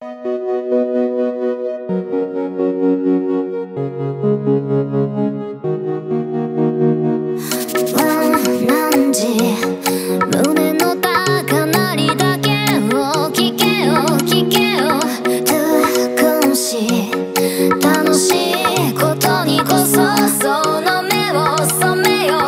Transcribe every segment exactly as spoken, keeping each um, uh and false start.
何時胸の高鳴りだけを聞けよ聞けよ少し楽しいことにこそその目を染めよ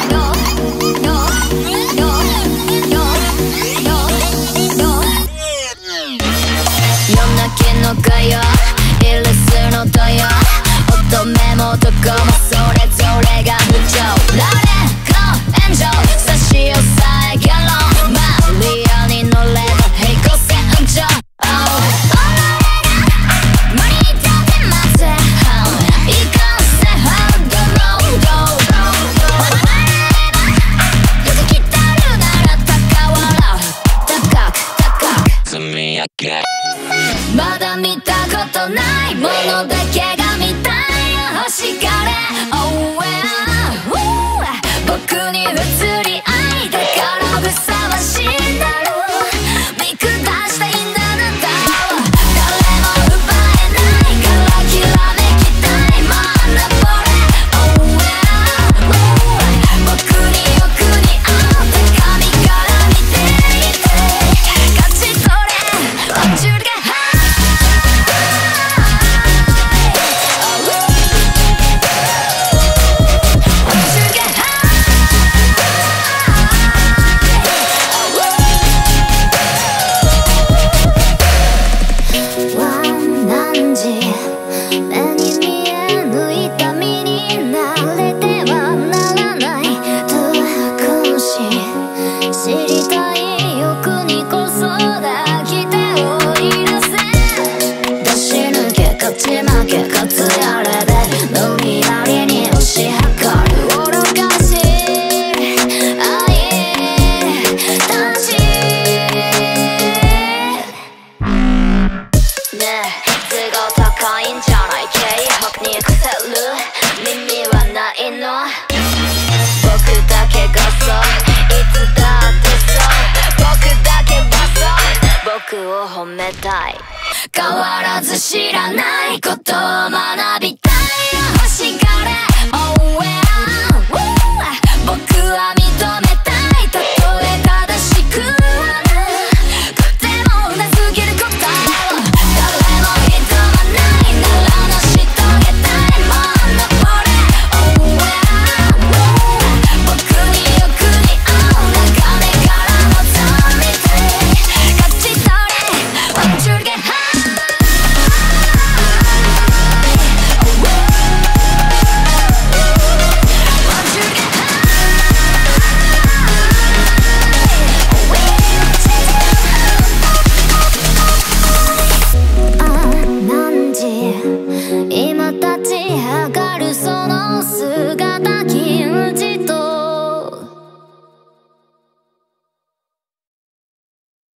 夜泣きのかよイルスのとよ乙女も男もそれぞれが不調誰か炎上差し押さえギャロンマリアに乗れば平行線上おられがマリータで待ていかんせハンドロードおられば出てきたるなら高笑う高く高く積み上げまだ見たことないものだけが見たい欲しがれ Oh yeah 僕に移り合いだからふさわしいんだろう見下したいんだあなたを誰も奪えないからきらめきたいまだこれ Oh yeah 僕に欲に合った髪から見ていて勝ち取れ落ちるが僕を褒めたい変わらず知らないことを学びたい